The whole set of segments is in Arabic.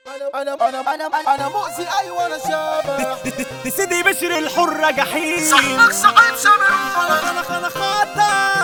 انا مؤذي، ايوه انا شابح. دي سيدي بشر الحرة جحيم، صاحبك صعيد سمر. انا خاطر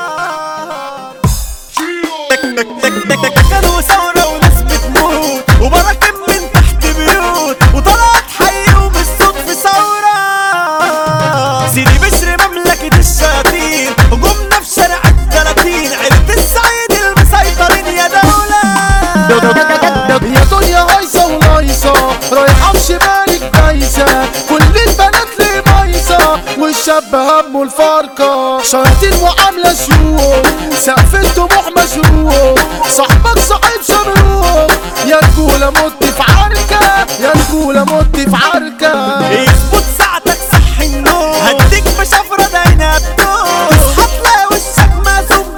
كانوا ثورة وناس بتموت وبراكب من تحت بيوت وطلعت حي وبالصدف ثورة. سيدي بشر مملكة الشياطين هجومنا في شارع ال30، عيلة السعيد المسيطرين يا دولة. يا دنيا هايصة ولايصة رايحة بشمالك دايسة، كل البنات ليه بايظة والشاب همه الفارقة. شياطين معاملة شيوخ سقف الطموح مشروخ، صاحبك صعيد شمروخ. يا رجولة مت في عركة، يا رجولة مت في عركة. اظبط ساعتك صح النوم، هديك بشفرة داينا بتوم، تصحى تلاقي وشك مازوم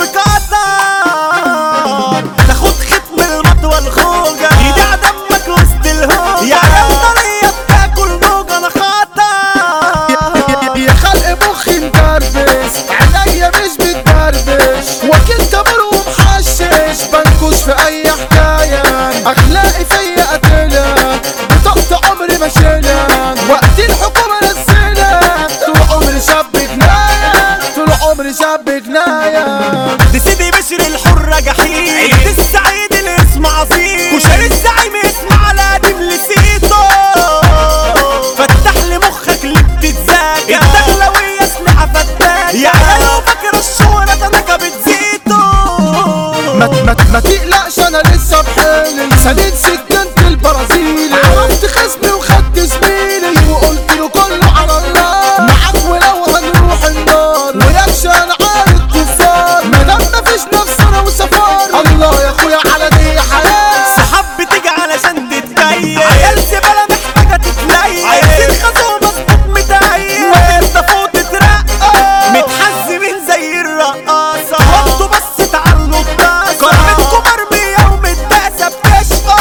بقطار، تاخد ختم المطوى الخوجة يدع دمك وسط الهوجة. يا عيال طرية بتاكل موجة انا خاطر. يا خلق مخي مدربس، عينيا مش بتدربش، وكيل تمر ومحشش، بنكش في اي حكاية. اخلاقي فيا قتلة، بطاقة عمري ما شيلها، وقت الحكومة نزلها. طول عمري شاب جناية، طول عمري شاب جناية. دي سيدي بشر الحرة جحيم، عيلة السعيد الاسم عظيم، وشاري الزعيم اسم على قديم لسيتو. فتح لي مخك اللي بتتذاكى، الدخلوية اسلحة فتاكة، يا عيال وفاكرة الشهرة تنكبت زيتو. ما تقلقش انا لسه بحالي، سديد سكنت البرازيلي، عرفت خصمي وخدت زميلي وقلت له كله على الله. معاك ولو هنروح النار، ويكش انا عارف كفار، مادام مفيش نفس انا وسفار. الله يا اخويا على دي حياة، صحاب بتيجي علشان تتكيف، عيال زبالة محتاجة تتليف، عايزين خزومة مظبوط متعيف، وتنضفوا وتترقى، متحزمين زي الرقاصة، وانتوا بس تعلوا الطاسة، كرمتكم مرمية ومتباسة بتشقى.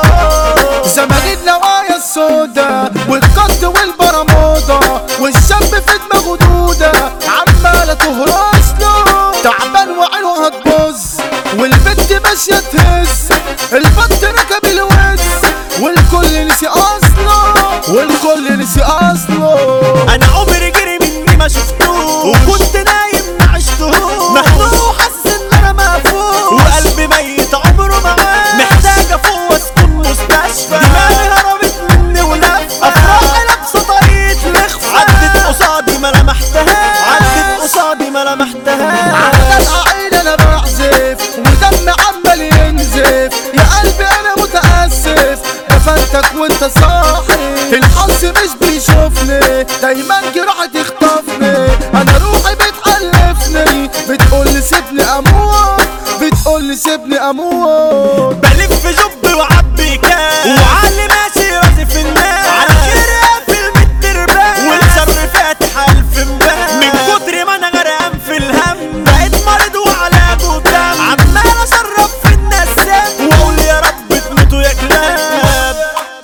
زمان النوايا السودا والقد والبرمودا، والشاب في دماغه دودة عمالة تهرس له، تعبان وعينه هتبص والبنت ماشية تهز، البط ركب الوز والكل نسي اصله، والكل نسي اصله. انا عمري جري مني ما شفتوه، وكنت نايم ما عشتهوش، مخنوق وحاسس ان انا مقفول، وقلبي ميت عمره معاه، محتاج افوق واسكن مستشفى. دماغي هربت مني ولفة، افراحي لابسه طريقة لخفة، عدت قصادي ما لمحتهاش، عدت قصادي ما لمحتهاش. على العين انا بعزف ودم عمال ينزف، يا قلبي انا متاسف دفنتك وانت صاحي. الحظ مش بيشوفني، دايما جراحي تخطفني، انا روحي بتألفني، بتقولي سيبني اموت، بتقولي سيبني اموت. بلف جب وعبي كاس، وعلي ماشي راسي في الناس، على خير قافل من التربان، والشر فاتح الف مبان، من كتر ما انا غرقان في الهم بقيت مريض وعلاجه دم، عمال اشرب في الناس واقول يا رب تموتوا يا كلاب.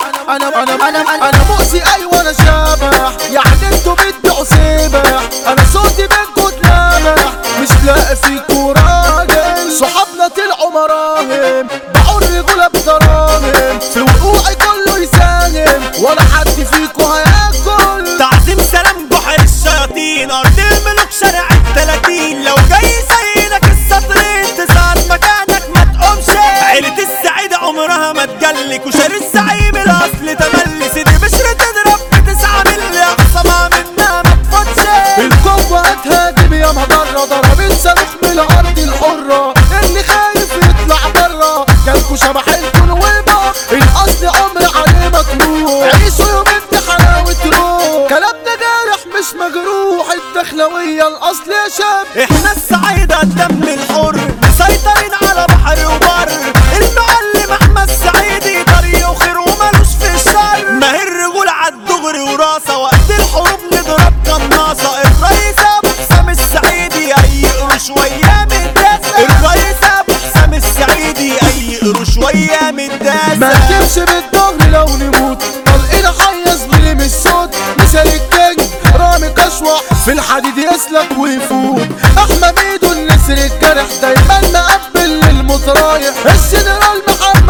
انا مؤذي، ايوه انا شابح، يعني انتوا بتبيعوا سبح، انا صوتي منكوا اتلمح، مش لاقي فيكوا راجل. صحابنا طلعوا مراهم، باعوا الرجولة بدراهم، في وقوعي كله يساهم، ولا حد فيكوا هياكل. تعظيم سلام بحر الشياطين، ارض الملوك شارع ال30، لو جاي زينك السطرين تسعد مكانك ما تقومش. عيلة السعيد عمرها ما تجلك، وشاري الزعيم الاصل تملي، سيدي بشر تضرب ب9 ملي، اقصى منها ما تفوتش. القوة هتهاجم يا مجرة، ضربت صاروخ من الارض الحرة، اللي خايف يطلع برا، جالكوا شبح الكون والبق، الاصل عمر عليه مطلوب، عيشوا يومين بحلاوة روح، كلامنا جارح مش مجروح، الدخلوية الاصل يا شاب. احنا السعيدة الدم الحر، مسيطرين على بحر وبر، المعلم احمد سعيدي طريق وخير ومالوش في الشر، ما هي الرجولة عالدغري وراسة، وقت الحروب نضرب قناصة. الرئيس ابو حسام السعيدي اي قروش وياه متداسة، الرئيس ابو حسام السعيدي اي قروش وياه متداسة. ما تمشي بالظهر لو نموت، طلقنا حي زميلي من الصوت، مثال الكينج رامي كشوة في الحديد يسلك ويفوت. احمى ميدو النسر الجرح دايما مقبل للمترايح، الجنرال محمد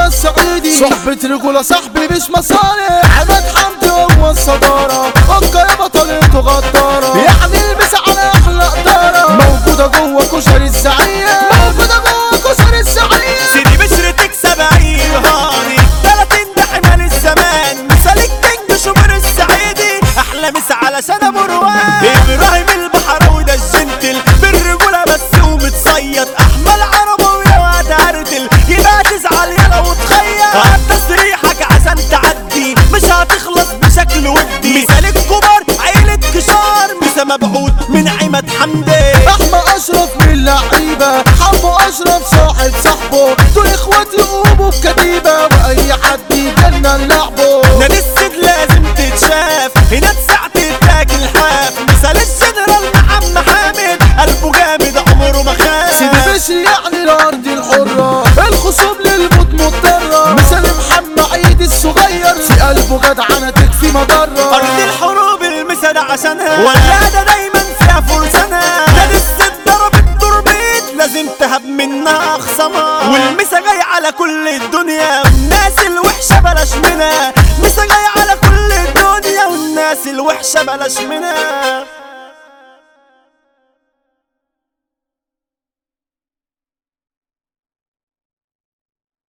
الصعيدي صحبة رجولة صاحبي مش مصالح عماد حمدي هو الصدارة اوكا يا بطلته غدارة يعني البس على احلى قدارة موجودة جوه كشري الزعيم موجودة جوه كشري الزعيم سيدي بشر تكسب عيل هاني 30 ده حمال الزمان مثال الكينج شوبر السعيدي احلى مسا علشان ابو روان ابراهيم البحراوي ده الجنتل بالرجوله بس ومتصيد احمل عربويه وهتهرتل يبقى تزعل يلا وتخيل تصريحك عشان تعدي مش هتخلص بشكل ودي مثال الكبار عيله كشار مسا مبعوث من عماد حمدي احمى اشرف من اللعيبه حمو اشرف صاحب صاحبه دول اخواتي قوموا بكتيبه واي حد يجنن لعبه نادي السيد لازم تتشاف هنا ساعة تاكل حاف مثال الجنرال محمد حامد قلبه جامد عمره ما خاف سيدي بشر يعني الارض الحره الخصوم للموت مضطره مثال محمد عيد الصغير في قلبه جدعنه تكفي مضره ارض الحروب المثال عشانها ولاده دايما فيها فرسانها نادي السيد ضرب التربيت لازم تهب منها اخصامها والمسا جاي على كل الدنيا والناس الوحشه بلاش منها مسا جاي على كل الدنيا والناس الوحشه بلاش منها